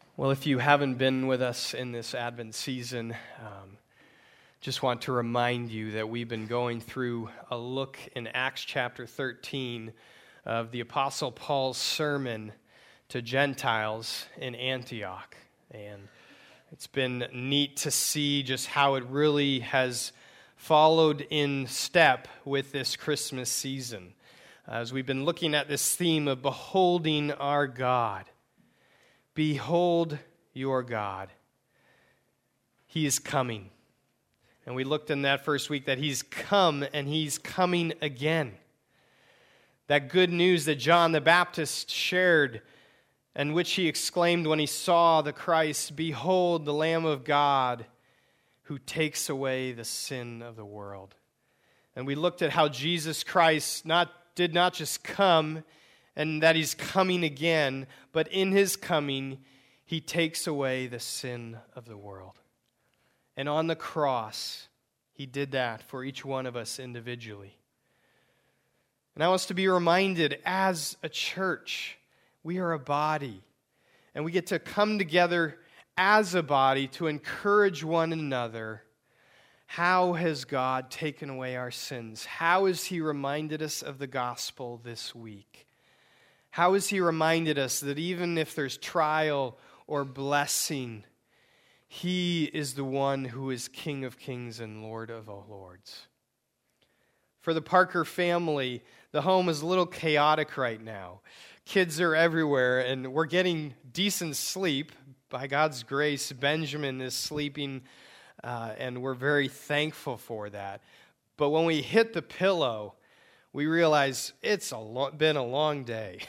Well, if you haven't been with us in this Advent season, just want to remind you that we've been going through a look in Acts chapter 13 of the Apostle Paul's sermon to Gentiles in Antioch. And it's been neat to see just how it really has followed in step with this Christmas season. As we've been looking at this theme of beholding our God. Behold your God. He is coming. And we looked in that first week that He's come and He's coming again. That good news that John the Baptist shared and which he exclaimed when he saw the Christ, "Behold the Lamb of God who takes away the sin of the world." And we looked at how Jesus Christ did not just come and that He's coming again, but in His coming, He takes away the sin of the world. And on the cross, He did that for each one of us individually. And I want us to be reminded, as a church, we are a body. And we get to come together as a body to encourage one another. How has God taken away our sins? How has He reminded us of the gospel this week? How has He reminded us that even if there's trial or blessing, He is the one who is King of kings and Lord of all lords? For the Parker family, the home is a little chaotic right now. Kids are everywhere, and we're getting decent sleep. By God's grace, Benjamin is sleeping, and we're very thankful for that. But when we hit the pillow, we realize it's been a long day.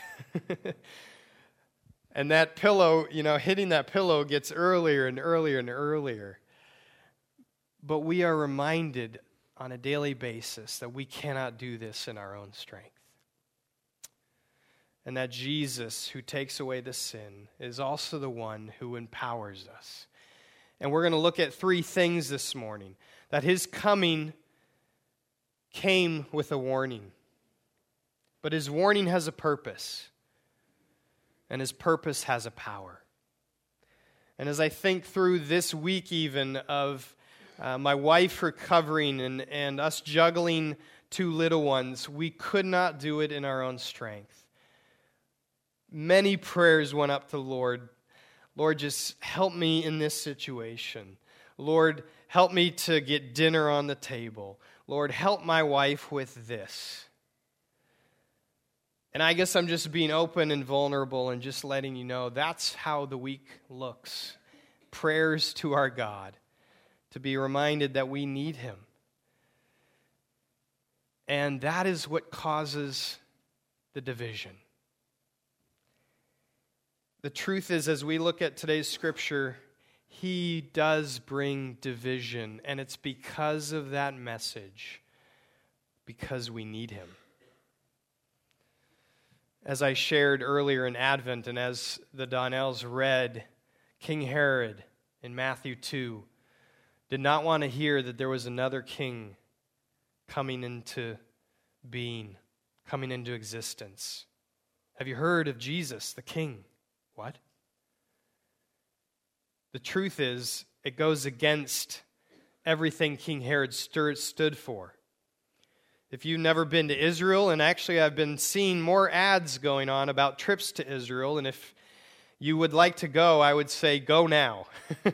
And that pillow, hitting that pillow gets earlier and earlier and earlier. But we are reminded on a daily basis that we cannot do this in our own strength. And that Jesus, who takes away the sin, is also the one who empowers us. And we're going to look at three things this morning. That His coming came with a warning. But His warning has a purpose. And His purpose has a power. And as I think through this week even of my wife recovering and us juggling two little ones, we could not do it in our own strength. Many prayers went up to the Lord. Lord, just help me in this situation. Lord, help me to get dinner on the table. Lord, help my wife with this. And I guess I'm just being open and vulnerable and just letting you know that's how the week looks. Prayers to our God, to be reminded that we need Him. And that is what causes the division. The truth is, as we look at today's scripture, He does bring division, and it's because of that message, because we need Him. As I shared earlier in Advent, and as the Donnells read, King Herod in Matthew 2 did not want to hear that there was another king coming into being, coming into existence. Have you heard of Jesus, the King? What? The truth is, it goes against everything King Herod stood for. If you've never been to Israel, and actually I've been seeing more ads going on about trips to Israel, and if you would like to go, I would say go now.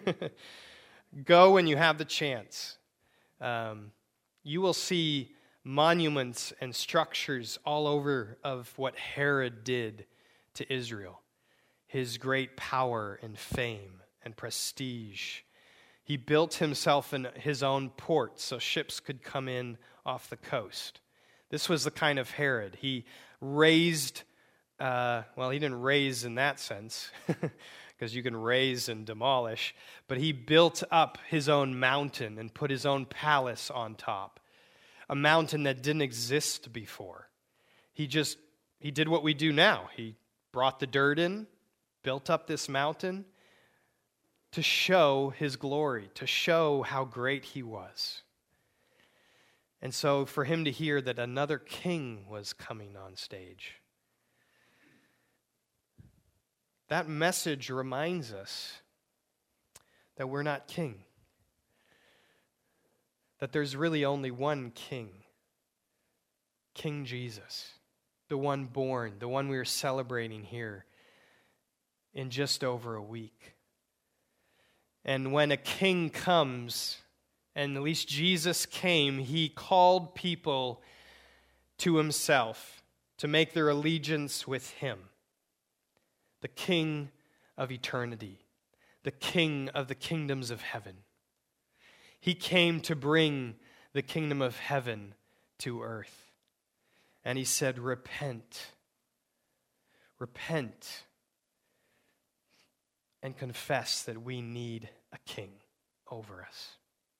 Go when you have the chance. You will see monuments and structures all over of what Herod did to Israel. His great power and fame and prestige. He built himself in his own port so ships could come in off the coast. This was the kind of Herod. He raised, he didn't raise in that sense, because you can raise and demolish, but he built up his own mountain and put his own palace on top. A mountain that didn't exist before. He did what we do now. He brought the dirt in, built up this mountain to show His glory, to show how great He was. And so for Him to hear that another king was coming on stage, that message reminds us that we're not king, that there's really only one king, King Jesus, the one born, the one we are celebrating here in just over a week. And when a king comes, and at least Jesus came, he called people to himself to make their allegiance with him, the King of eternity, the King of the kingdoms of heaven. He came to bring the kingdom of heaven to earth. And he said, repent, repent, and confess that we need a king over us.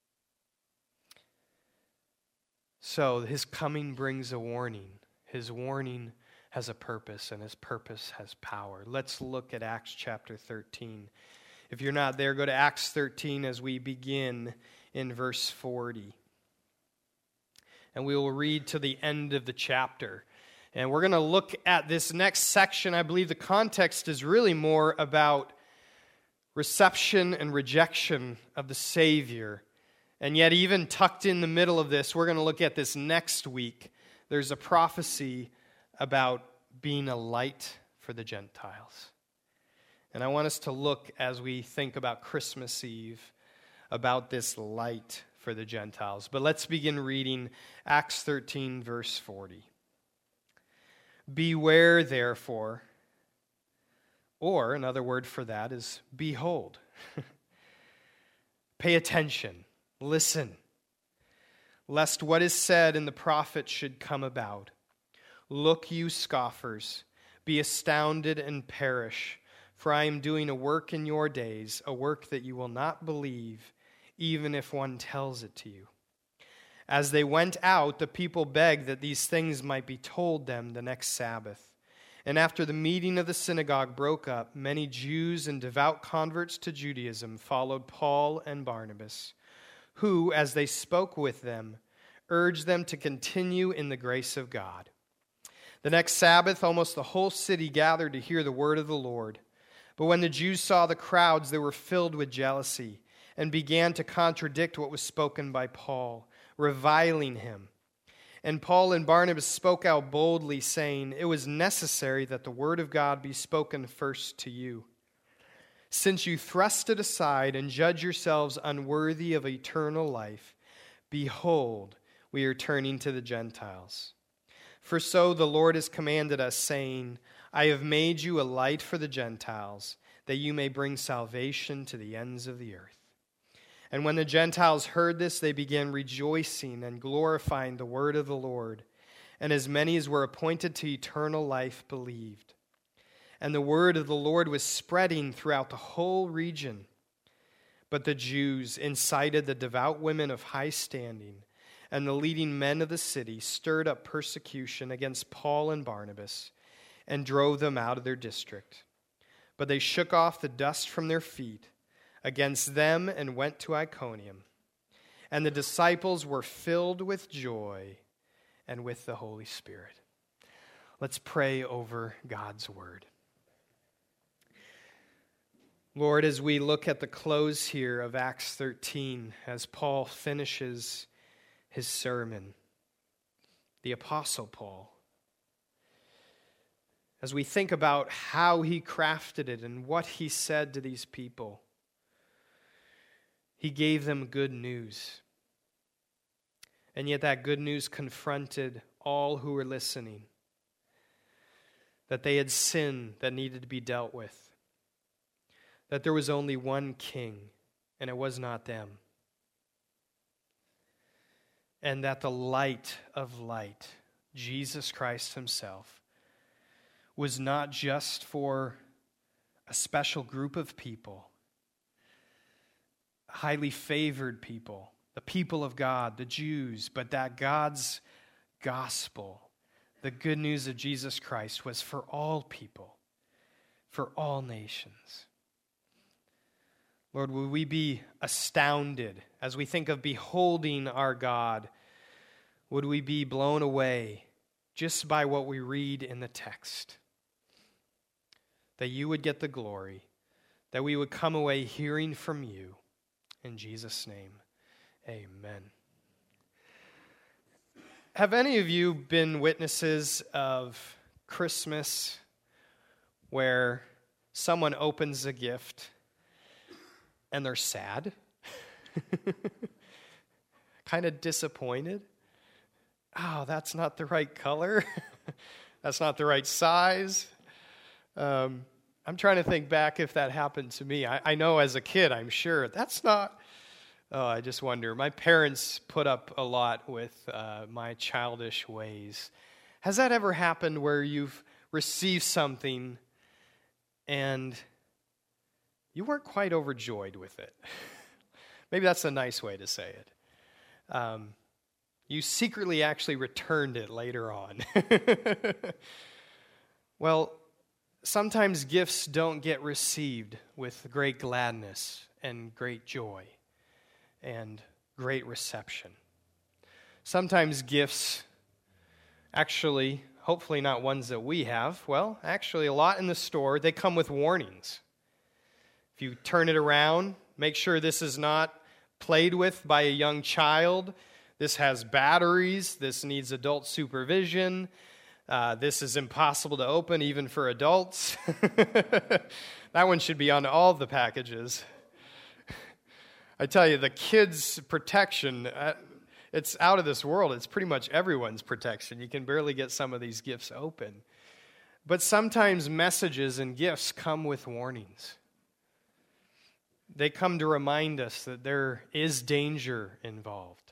So his coming brings a warning. His warning has a purpose, and his purpose has power. Let's look at Acts chapter 13. If you're not there, go to Acts 13 as we begin in verse 40. And we will read to the end of the chapter. And we're going to look at this next section. I believe the context is really more about reception and rejection of the Savior. And yet, even tucked in the middle of this, we're going to look at this next week. There's a prophecy about being a light for the Gentiles. And I want us to look, as we think about Christmas Eve, about this light for the Gentiles. But let's begin reading Acts 13, verse 40. Beware, therefore, or another word for that is behold. Pay attention, listen, lest what is said in the prophet should come about. Look, you scoffers, be astounded and perish, for I am doing a work in your days, a work that you will not believe, even if one tells it to you. As they went out, the people begged that these things might be told them the next Sabbath. And after the meeting of the synagogue broke up, many Jews and devout converts to Judaism followed Paul and Barnabas, who, as they spoke with them, urged them to continue in the grace of God. The next Sabbath, almost the whole city gathered to hear the word of the Lord. But when the Jews saw the crowds, they were filled with jealousy and began to contradict what was spoken by Paul, reviling him. And Paul and Barnabas spoke out boldly, saying, "It was necessary that the word of God be spoken first to you. Since you thrust it aside and judge yourselves unworthy of eternal life, behold, we are turning to the Gentiles. For so the Lord has commanded us, saying, I have made you a light for the Gentiles, that you may bring salvation to the ends of the earth." And when the Gentiles heard this, they began rejoicing and glorifying the word of the Lord. And as many as were appointed to eternal life believed. And the word of the Lord was spreading throughout the whole region. But the Jews incited the devout women of high standing, and the leading men of the city stirred up persecution against Paul and Barnabas, and drove them out of their district. But they shook off the dust from their feet against them and went to Iconium. And the disciples were filled with joy and with the Holy Spirit. Let's pray over God's word. Lord, as we look at the close here of Acts 13, as Paul finishes his sermon, the Apostle Paul, as we think about how he crafted it and what he said to these people, he gave them good news. And yet that good news confronted all who were listening, that they had sin that needed to be dealt with, that there was only one king, and it was not them, and that the light of light, Jesus Christ himself, was not just for a special group of people, highly favored people, the people of God, the Jews, but that God's gospel, the good news of Jesus Christ, was for all people, for all nations. Lord, will we be astounded as we think of beholding our God? Would we be blown away just by what we read in the text? that you would get the glory, that we would come away hearing from you. In Jesus' name, amen. Have any of you been witnesses of Christmas where someone opens a gift and they're sad? Kind of disappointed? Oh, that's not the right color. That's not the right size. I'm trying to think back if that happened to me. I know as a kid, I'm sure, that's not... Oh, I just wonder. My parents put up a lot with my childish ways. Has that ever happened where you've received something and you weren't quite overjoyed with it? Maybe that's a nice way to say it. You secretly actually returned it later on. Well, sometimes gifts don't get received with great gladness and great joy and great reception. Sometimes gifts, actually, hopefully not ones that we have, well, actually a lot in the store, they come with warnings. If you turn it around, make sure this is not played with by a young child. This has batteries. This needs adult supervision. This is impossible to open even for adults. That one should be on all the packages. I tell you, the kids' protection, it's out of this world. It's pretty much everyone's protection. You can barely get some of these gifts open. But sometimes messages and gifts come with warnings. They come to remind us that there is danger involved.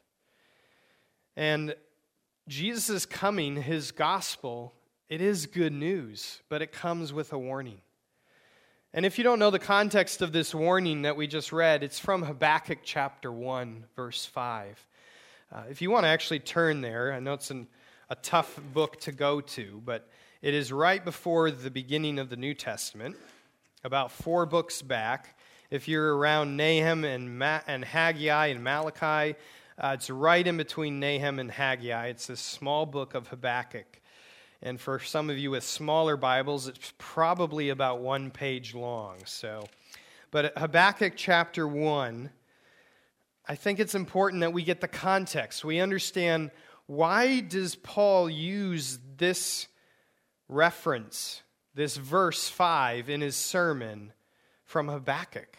And Jesus' coming, his gospel, it is good news, but it comes with a warning. And if you don't know the context of this warning that we just read, it's from Habakkuk chapter 1, verse 5. If you want to actually turn there, I know it's a tough book to go to, but it is right before the beginning of the New Testament, about 4 books back. If you're around Nahum and Haggai and Malachi, it's right in between Nahum and Haggai. It's this small book of Habakkuk. And for some of you with smaller Bibles, it's probably about 1 page long. But Habakkuk chapter 1, I think it's important that we get the context. We understand, why does Paul use this reference, this verse 5 in his sermon from Habakkuk?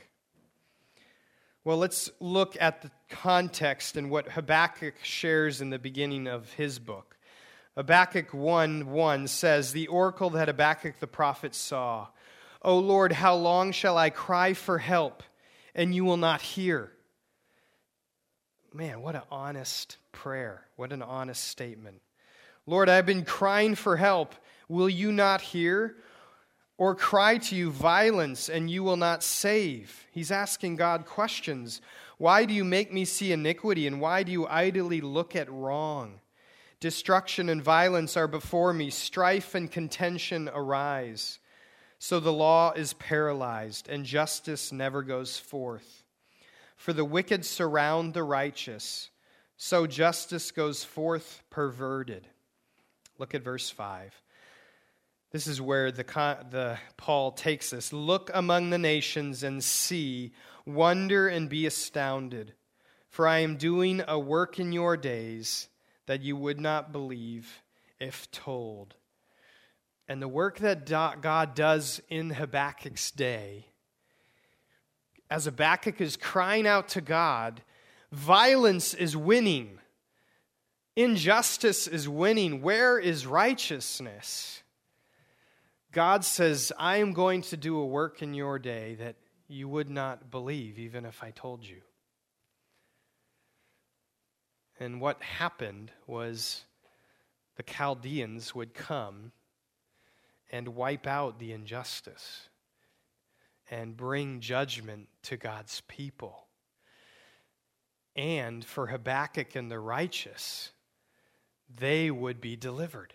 Well, let's look at the context and what Habakkuk shares in the beginning of his book. Habakkuk 1:1 says, "The oracle that Habakkuk the prophet saw. O Lord, how long shall I cry for help, and you will not hear?" Man, what an honest prayer. What an honest statement. Lord, I've been crying for help. Will you not hear? Or cry to you violence, and you will not save? He's asking God questions. Why do you make me see iniquity, and why do you idly look at wrong? Destruction and violence are before me. Strife and contention arise. So the law is paralyzed, and justice never goes forth. For the wicked surround the righteous, so justice goes forth perverted. Look at verse 5. This is where the Paul takes us. Look among the nations and see, wonder and be astounded. For I am doing a work in your days that you would not believe if told. And the work that God does in Habakkuk's day, as Habakkuk is crying out to God, violence is winning. Injustice is winning. Where is righteousness? God says, I am going to do a work in your day that you would not believe even if I told you. And what happened was the Chaldeans would come and wipe out the injustice and bring judgment to God's people. And for Habakkuk and the righteous, they would be delivered.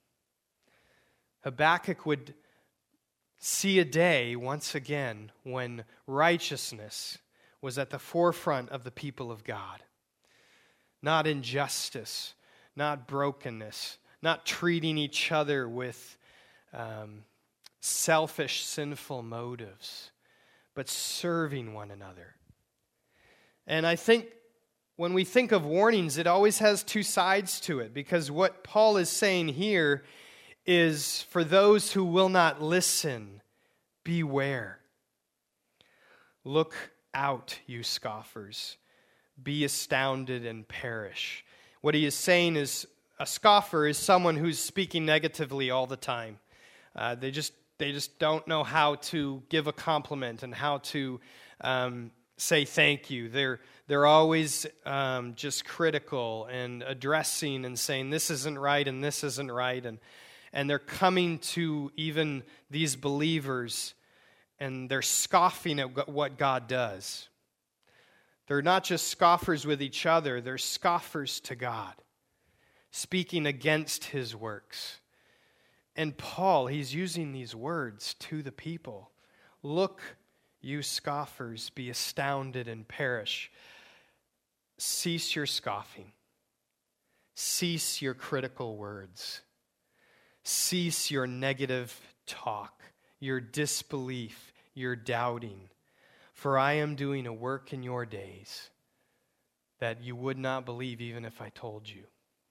Habakkuk would see a day once again when righteousness was at the forefront of the people of God. Not injustice, not brokenness, not treating each other with selfish, sinful motives, but serving one another. And I think when we think of warnings, it always has two sides to it, because what Paul is saying here is for those who will not listen, beware. Look out, you scoffers. Be astounded and perish. What he is saying is a scoffer is someone who's speaking negatively all the time. They just don't know how to give a compliment and how to say thank you. They're always just critical and addressing and saying this isn't right and this isn't right, and they're coming to even these believers and they're scoffing at what God does. They're not just scoffers with each other, they're scoffers to God, speaking against his works. And Paul, he's using these words to the people. Look, you scoffers, be astounded and perish. Cease your scoffing. Cease your critical words. Cease your negative talk, your disbelief, your doubting. For I am doing a work in your days that you would not believe even if I told you.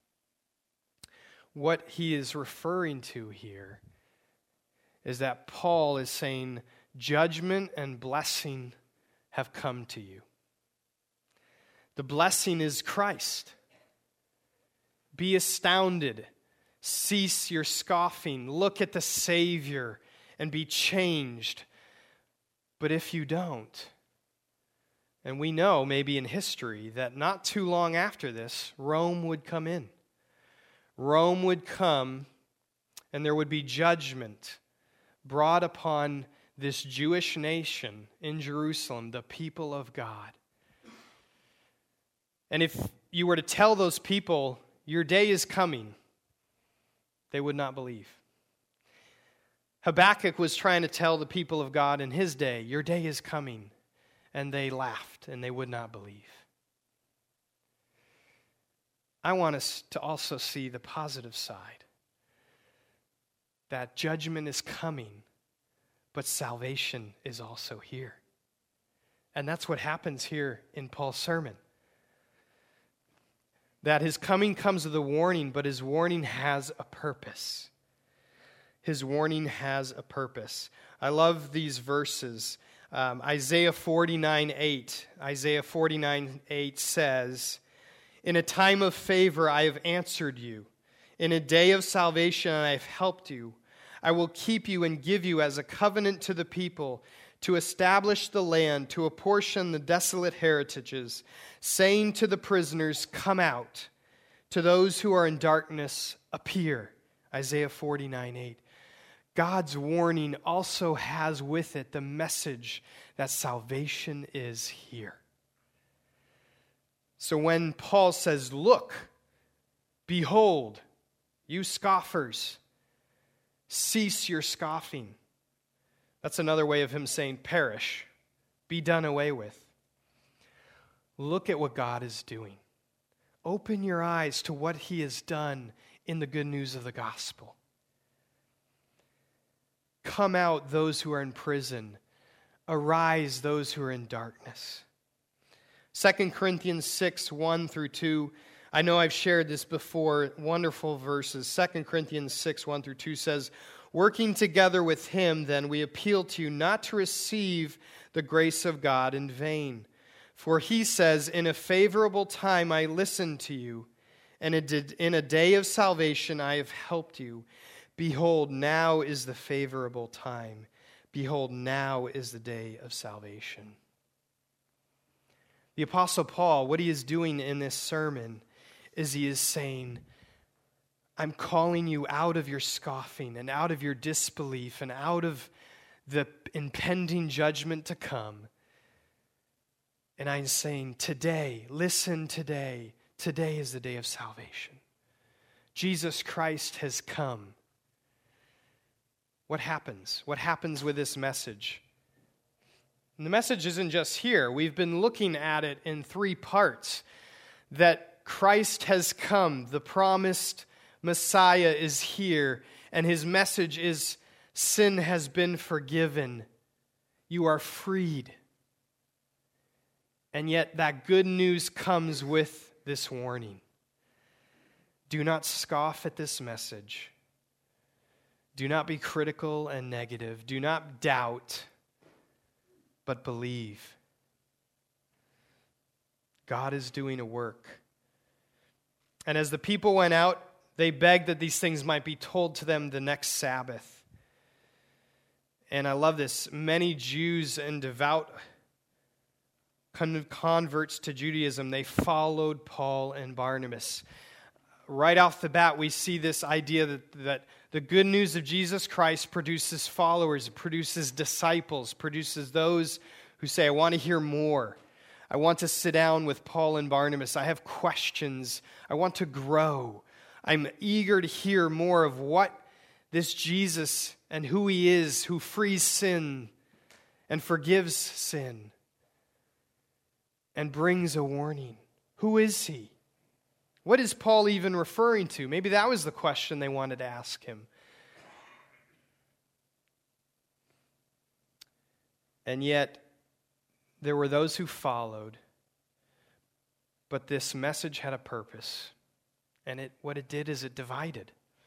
What he is referring to here is that Paul is saying judgment and blessing have come to you. The blessing is Christ. Be astounded. Cease your scoffing. Look at the Savior and be changed. But if you don't, and we know maybe in history that not too long after this, Rome would come in. Rome would come and there would be judgment brought upon this Jewish nation in Jerusalem, the people of God. And if you were to tell those people, your day is coming, they would not believe. Habakkuk was trying to tell the people of God in his day, your day is coming, and they laughed and they would not believe. I want us to also see the positive side, that judgment is coming, but salvation is also here. And that's what happens here in Paul's sermon. That his coming comes with a warning, but his warning has a purpose. His warning has a purpose. I love these verses. Isaiah 49:8. Isaiah 49:8 says, in a time of favor I have answered you. In a day of salvation I have helped you. I will keep you and give you as a covenant to the people, to establish the land, to apportion the desolate heritages, saying to the prisoners, come out. To those who are in darkness, appear. Isaiah 49:8. God's warning also has with it the message that salvation is here. So when Paul says, look, behold, you scoffers, cease your scoffing. That's another way of him saying, perish, be done away with. Look at what God is doing. Open your eyes to what he has done in the good news of the gospel. Come out, those who are in prison. Arise, those who are in darkness. 2 Corinthians 6:1-2. I know I've shared this before. Wonderful verses. 2 Corinthians 6:1-2 says, working together with him, then, we appeal to you not to receive the grace of God in vain. For he says, in a favorable time I listened to you, and in a day of salvation I have helped you. Behold, now is the favorable time. Behold, now is the day of salvation. The Apostle Paul, what he is doing in this sermon is he is saying, I'm calling you out of your scoffing and out of your disbelief and out of the impending judgment to come. And I'm saying today, listen today, today is the day of salvation. Jesus Christ has come. What happens? What happens with this message? And the message isn't just here. We've been looking at it in three parts. That Christ has come, the promised Messiah is here, and his message is Sin has been forgiven. You are freed. And yet that good news comes with this warning. Do not scoff at this message. Do not be critical and negative. Do not doubt, but believe. God is doing a work. And as the people went out, they begged that these things might be told to them the next Sabbath. And I love this. Many Jews and devout converts to Judaism, they followed Paul and Barnabas. Right off the bat, we see this idea that the good news of Jesus Christ produces followers, produces disciples, produces those who say, I want to hear more. I want to sit down with Paul and Barnabas. I have questions. I want to grow. I'm eager to hear more of what this Jesus and who he is, who frees sin and forgives sin and brings a warning. Who is he? What is Paul even referring to? Maybe that was the question they wanted to ask him. And yet, there were those who followed, but this message had a purpose. And what it did is it divided.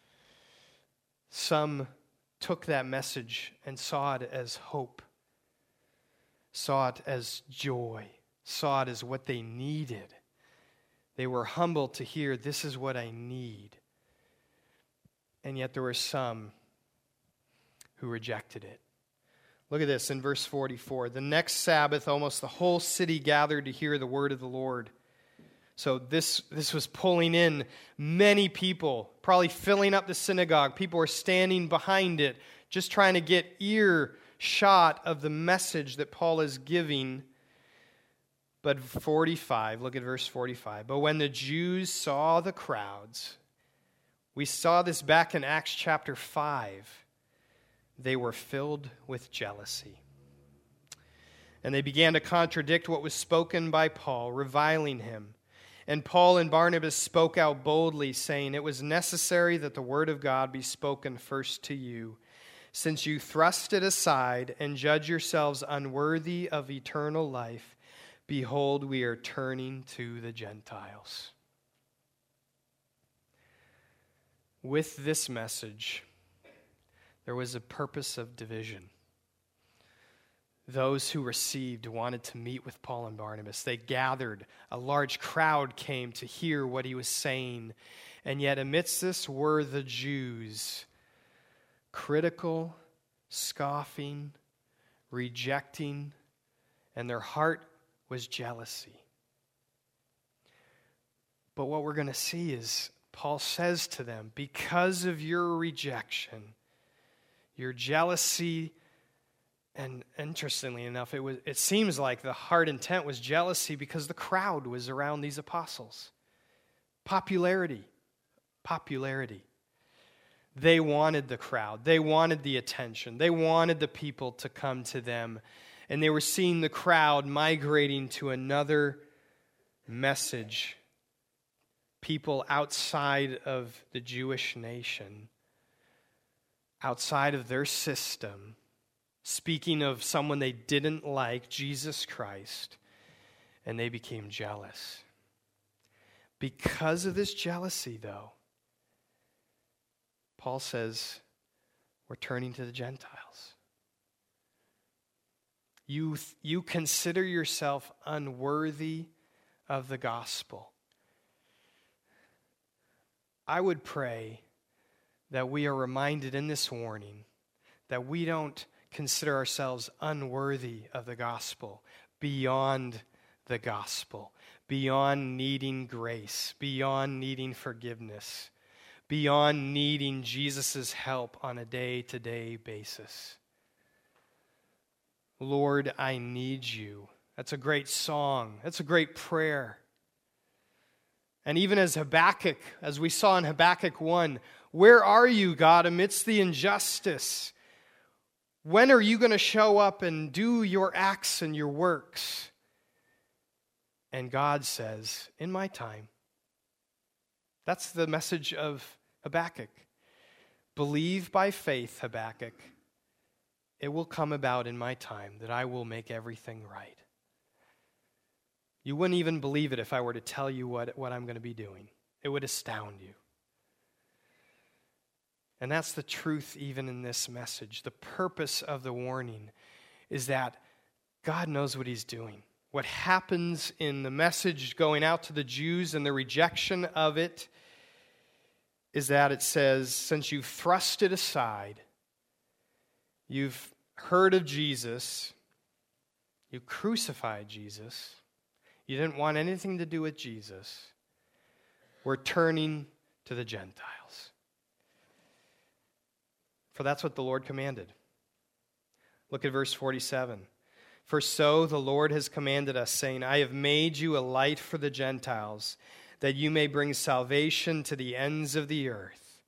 Some took that message and saw it as hope, saw it as joy, saw it as what they needed. They were humbled to hear, this is what I need. And yet there were some who rejected it. Look at this in verse 44. The next Sabbath, almost the whole city gathered to hear the word of the Lord. So this was pulling in many people, probably filling up the synagogue. People were standing behind it, just trying to get earshot of the message that Paul is giving. But 45, look at verse 45. But when the Jews saw the crowds, we saw this back in Acts chapter 5, they were filled with jealousy. And they began to contradict what was spoken by Paul, reviling him. And Paul and Barnabas spoke out boldly, saying, it was necessary that the word of God be spoken first to you, since you thrust it aside and judge yourselves unworthy of eternal life. Behold, we are turning to the Gentiles. With this message, there was a purpose of division. Those who received wanted to meet with Paul and Barnabas. They gathered. A large crowd came to hear what he was saying. And yet amidst this were the Jews, critical, scoffing, rejecting, and their heart was jealousy. But what we're going to see is Paul says to them, because of your rejection, your jealousy, and interestingly enough, it seems like the heart intent was jealousy because the crowd was around these apostles. Popularity. They wanted the crowd. They wanted the attention. They wanted the people to come to them. And they were seeing the crowd migrating to another message. People outside of the Jewish nation, outside of their system, speaking of someone they didn't like, Jesus Christ, and they became jealous. Because of this jealousy, though, Paul says, we're turning to the Gentiles. You consider yourself unworthy of the gospel. I would pray that we are reminded in this warning that we don't consider ourselves unworthy of the gospel, beyond the gospel, beyond needing grace, beyond needing forgiveness, beyond needing Jesus' help on a day-to-day basis. Lord, I need you. That's a great song. That's a great prayer. And even as Habakkuk, as we saw in Habakkuk 1, where are you, God, amidst the injustice? When are you going to show up and do your acts and your works? And God says, in my time. That's the message of Habakkuk. Believe by faith, Habakkuk, it will come about in my time that I will make everything right. You wouldn't even believe it if I were to tell you what I'm going to be doing. It would astound you. And that's the truth even in this message. The purpose of the warning is that God knows what he's doing. What happens in the message going out to the Jews and the rejection of it is that it says, since you've thrust it aside, you've heard of Jesus, you crucified Jesus, you didn't want anything to do with Jesus, we're turning to the Gentiles. For that's what the Lord commanded. Look at verse 47. For so the Lord has commanded us, saying, I have made you a light for the Gentiles, that you may bring salvation to the ends of the earth.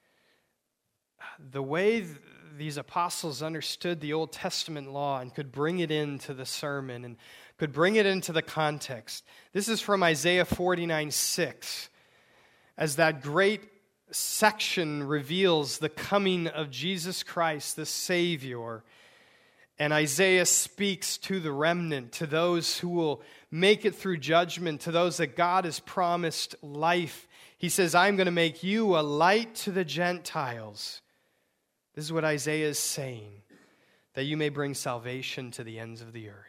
The way these apostles understood the Old Testament law and could bring it into the sermon and could bring it into the context. This is from Isaiah 49:6. As that great section reveals the coming of Jesus Christ, the Savior. And Isaiah speaks to the remnant, to those who will make it through judgment, to those that God has promised life. He says, I'm going to make you a light to the Gentiles. This is what Isaiah is saying, that you may bring salvation to the ends of the earth.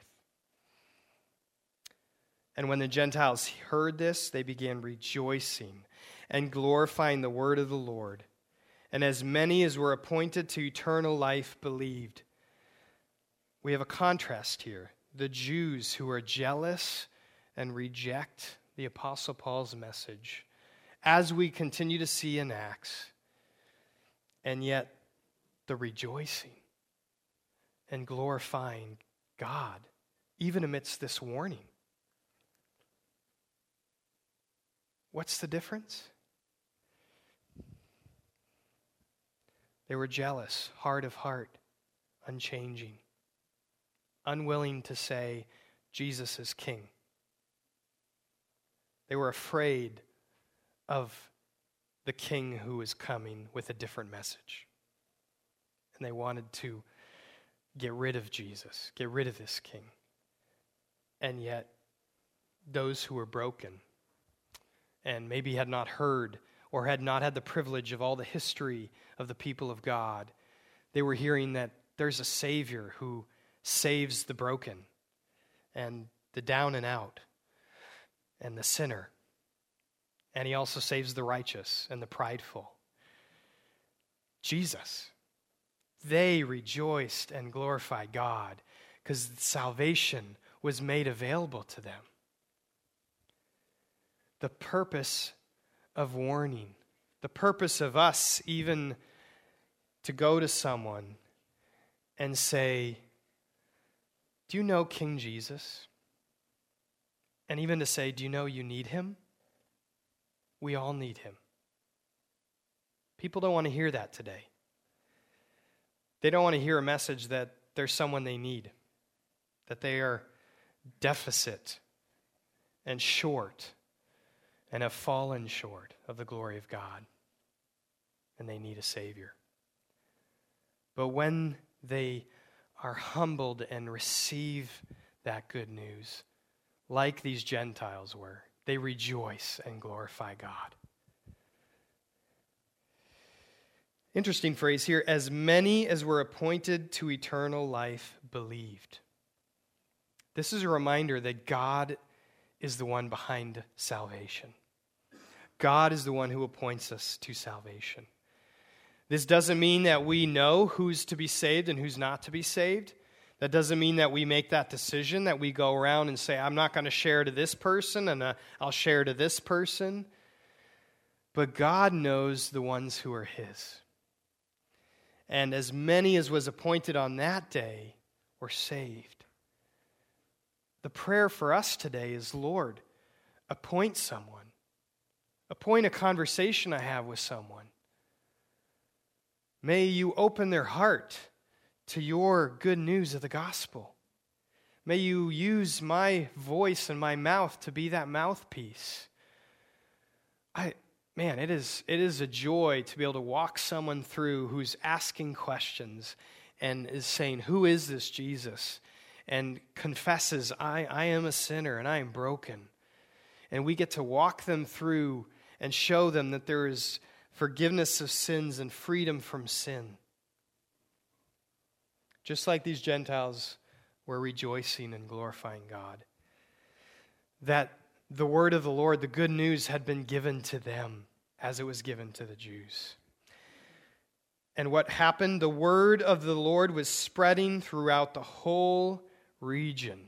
And when the Gentiles heard this, they began rejoicing and glorifying the word of the Lord. And as many as were appointed to eternal life believed. We have a contrast here. The Jews who are jealous and reject the Apostle Paul's message, as we continue to see in Acts, and yet the rejoicing and glorifying God, even amidst this warning. What's the difference? They were jealous, hard of heart, unchanging, unwilling to say Jesus is king. They were afraid of the king who was coming with a different message. And they wanted to get rid of Jesus, get rid of this king. And yet, those who were broken and maybe had not heard or had not had the privilege of all the history of the people of God, they were hearing that there's a Savior who saves the broken and the down and out and the sinner. And he also saves the righteous and the prideful. Jesus. They rejoiced and glorified God because salvation was made available to them. The purpose of warning, the purpose of us even to go to someone and say, do you know King Jesus? And even to say, do you know you need him? We all need him. People don't want to hear that today. They don't want to hear a message that there's someone they need, that they are deficit and short and have fallen short of the glory of God, and they need a Savior. But when they are humbled and receive that good news, like these Gentiles were, they rejoice and glorify God. Interesting phrase here, as many as were appointed to eternal life believed. This is a reminder that God is the one behind salvation. God is the one who appoints us to salvation. This doesn't mean that we know who's to be saved and who's not to be saved. That doesn't mean that we make that decision, that we go around and say, I'm not going to share to this person and I'll share to this person. But God knows the ones who are his. And as many as was appointed on that day were saved. The prayer for us today is, Lord, appoint someone. Appoint a conversation I have with someone. May you open their heart to your good news of the gospel. May you use my voice and my mouth to be that mouthpiece. It is a joy to be able to walk someone through who's asking questions and is saying, "Who is this Jesus?" and confesses, I am a sinner and I am broken. And we get to walk them through and show them that there is forgiveness of sins and freedom from sin. Just like these Gentiles were rejoicing and glorifying God. That the word of the Lord, the good news, had been given to them as it was given to the Jews. And what happened? The word of the Lord was spreading throughout the whole region.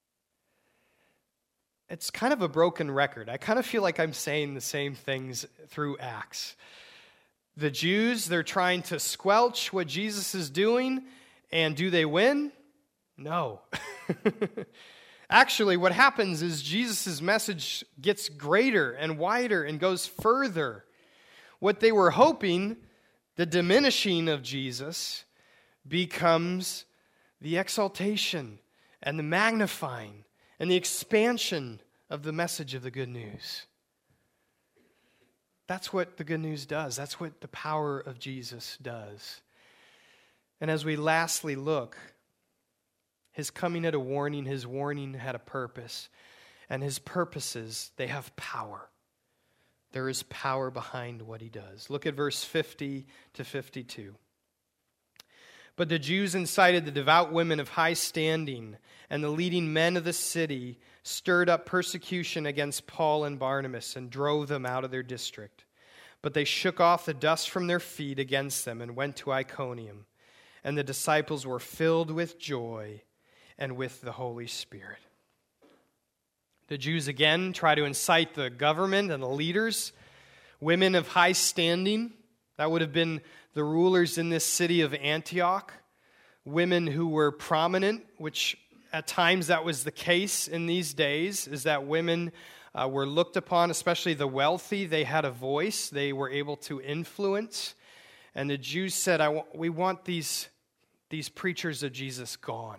It's kind of a broken record. I kind of feel like I'm saying the same things through Acts. The Jews, they're trying to squelch what Jesus is doing, and do they win? No. Actually, what happens is Jesus' message gets greater and wider and goes further. What they were hoping, the diminishing of Jesus, becomes the exaltation and the magnifying and the expansion of the message of the good news. That's what the good news does. That's what the power of Jesus does. And as we lastly look, his coming had a warning, his warning had a purpose, and his purposes, they have power. There is power behind what he does. Look at verse 50 to 52. But the Jews incited the devout women of high standing, and the leading men of the city stirred up persecution against Paul and Barnabas and drove them out of their district. But they shook off the dust from their feet against them and went to Iconium. And the disciples were filled with joy and with the Holy Spirit. The Jews again try to incite the government and the leaders, women of high standing. That would have been the rulers in this city of Antioch, women who were prominent, which at times that was the case in these days, is that women were looked upon, especially the wealthy. They had a voice. They were able to influence. And the Jews said, we want these preachers of Jesus gone.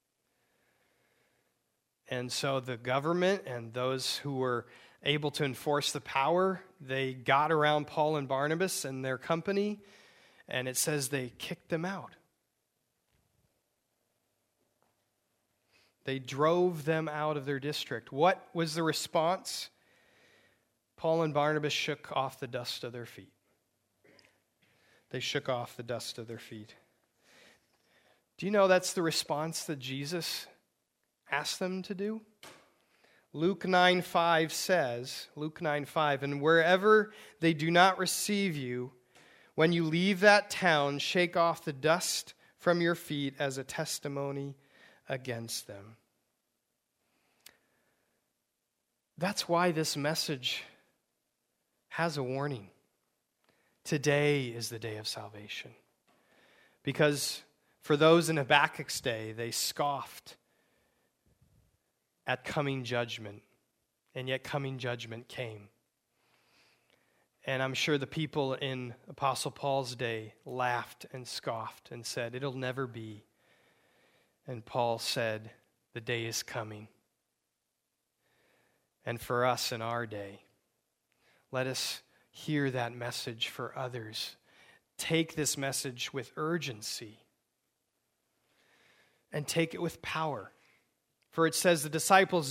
And so the government and those who were able to enforce the power, they got around Paul and Barnabas and their company, and it says they kicked them out. They drove them out of their district. What was the response? Paul and Barnabas shook off the dust of their feet. They shook off the dust of their feet. Do you know that's the response that Jesus asked them to do? Luke 9:5 says, Luke 9:5, and wherever they do not receive you, when you leave that town, shake off the dust from your feet as a testimony against them. That's why this message has a warning. Today is the day of salvation. Because for those in Habakkuk's day, they scoffed at coming judgment, and yet coming judgment came. And I'm sure the people in Apostle Paul's day laughed and scoffed and said, it'll never be. And Paul said, the day is coming. And for us in our day, let us hear that message for others. Take this message with urgency and take it with power. For it says the disciples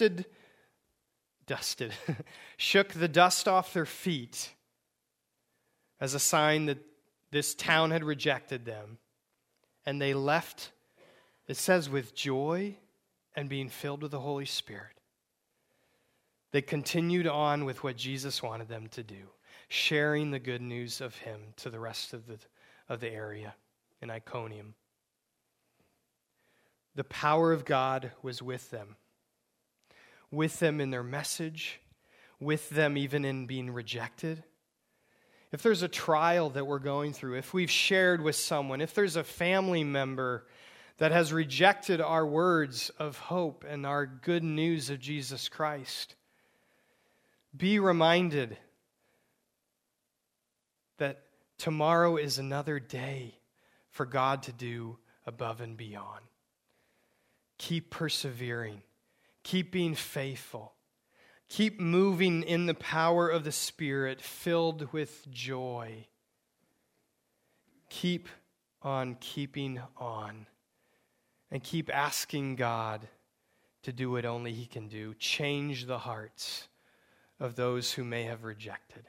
shook the dust off their feet as a sign that this town had rejected them. And they left, it says, with joy and being filled with the Holy Spirit. They continued on with what Jesus wanted them to do, sharing the good news of him to the rest of the area in Iconium. The power of God was with them in their message, with them even in being rejected. If there's a trial that we're going through, if we've shared with someone, if there's a family member that has rejected our words of hope and our good news of Jesus Christ, be reminded that tomorrow is another day for God to do above and beyond. Keep persevering. Keep being faithful. Keep moving in the power of the Spirit, filled with joy. Keep on keeping on and keep asking God to do what only He can do. Change the hearts of those who may have rejected.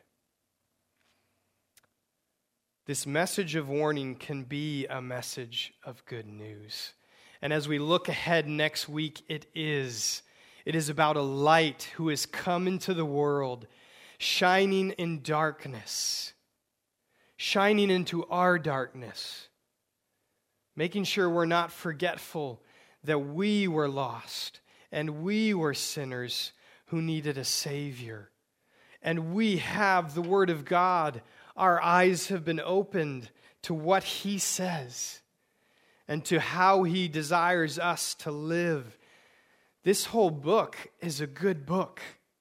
This message of warning can be a message of good news. And as we look ahead next week, it is about a light who has come into the world, shining in darkness, shining into our darkness, making sure we're not forgetful that we were lost and we were sinners who needed a Savior. And we have the Word of God. Our eyes have been opened to what He says and to how He desires us to live. This whole book is a good book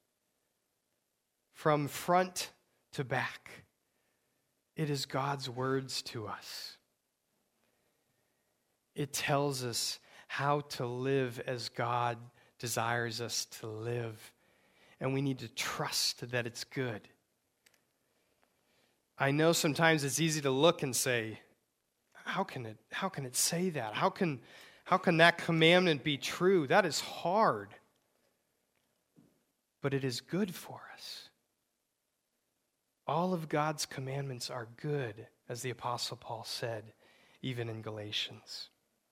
from front to back. It is God's words to us. It tells us how to live as God desires us to live, and we need to trust that it's good. I know sometimes it's easy to look and say, how can it say that? How can that commandment be true? That is hard. But it is good for us. All of God's commandments are good, as the Apostle Paul said, even in Galatians.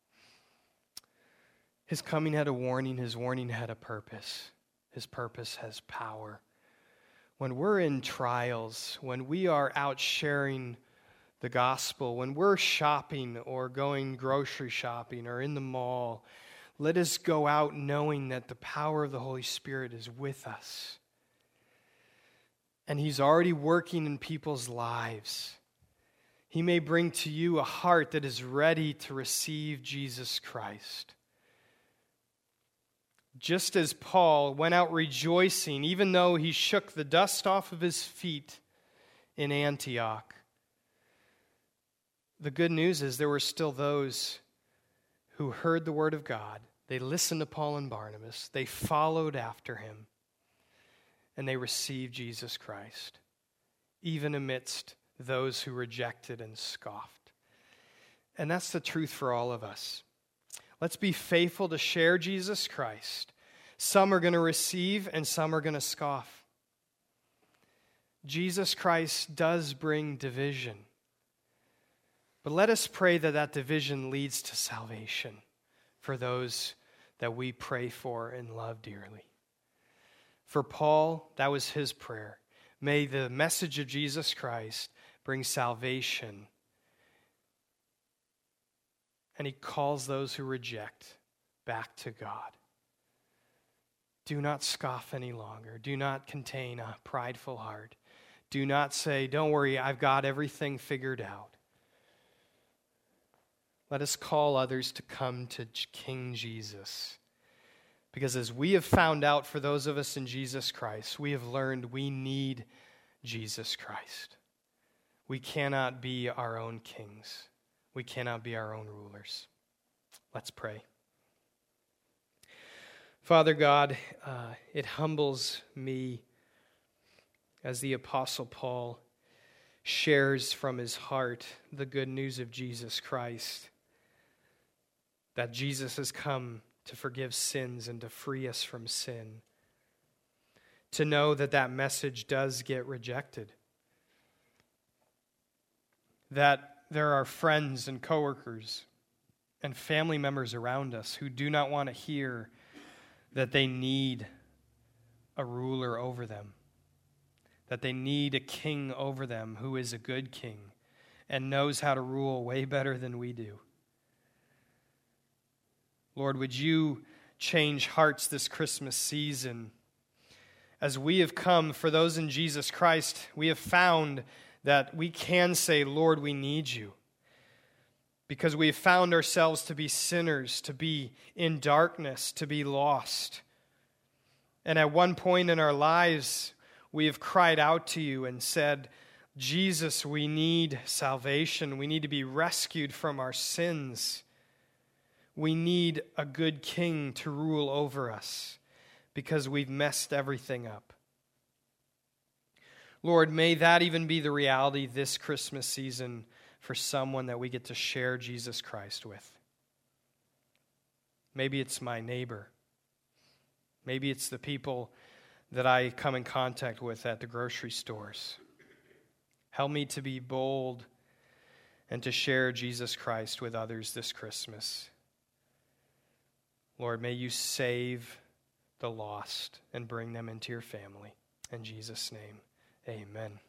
His coming had a warning. His warning had a purpose. His purpose has power. When we're in trials, when we are out sharing the gospel, when we're shopping or going grocery shopping or in the mall, let us go out knowing that the power of the Holy Spirit is with us. And He's already working in people's lives. He may bring to you a heart that is ready to receive Jesus Christ. Just as Paul went out rejoicing, even though he shook the dust off of his feet in Antioch, the good news is there were still those who heard the word of God. They listened to Paul and Barnabas. They followed after him. And they received Jesus Christ, even amidst those who rejected and scoffed. And that's the truth for all of us. Let's be faithful to share Jesus Christ. Some are going to receive and some are going to scoff. Jesus Christ does bring division. But let us pray that that division leads to salvation for those that we pray for and love dearly. For Paul, that was his prayer. May the message of Jesus Christ bring salvation. And he calls those who reject back to God. Do not scoff any longer. Do not contain a prideful heart. Do not say, don't worry, I've got everything figured out. Let us call others to come to King Jesus. Because as we have found out for those of us in Jesus Christ, we have learned we need Jesus Christ. We cannot be our own kings. We cannot be our own rulers. Let's pray. Father God, it humbles me as the Apostle Paul shares from his heart the good news of Jesus Christ, that Jesus has come to forgive sins and to free us from sin, to know that that message does get rejected, that there are friends and coworkers and family members around us who do not want to hear that they need a ruler over them, that they need a king over them who is a good king and knows how to rule way better than we do. Lord, would you change hearts this Christmas season? As we have come, for those in Jesus Christ, we have found that we can say, Lord, we need you. Because we have found ourselves to be sinners, to be in darkness, to be lost. And at one point in our lives, we have cried out to you and said, Jesus, we need salvation. We need to be rescued from our sins. We need a good king to rule over us because we've messed everything up. Lord, may that even be the reality this Christmas season for someone that we get to share Jesus Christ with. Maybe it's my neighbor. Maybe it's the people that I come in contact with at the grocery stores. Help me to be bold and to share Jesus Christ with others this Christmas. Lord, may you save the lost and bring them into your family. In Jesus' name, amen.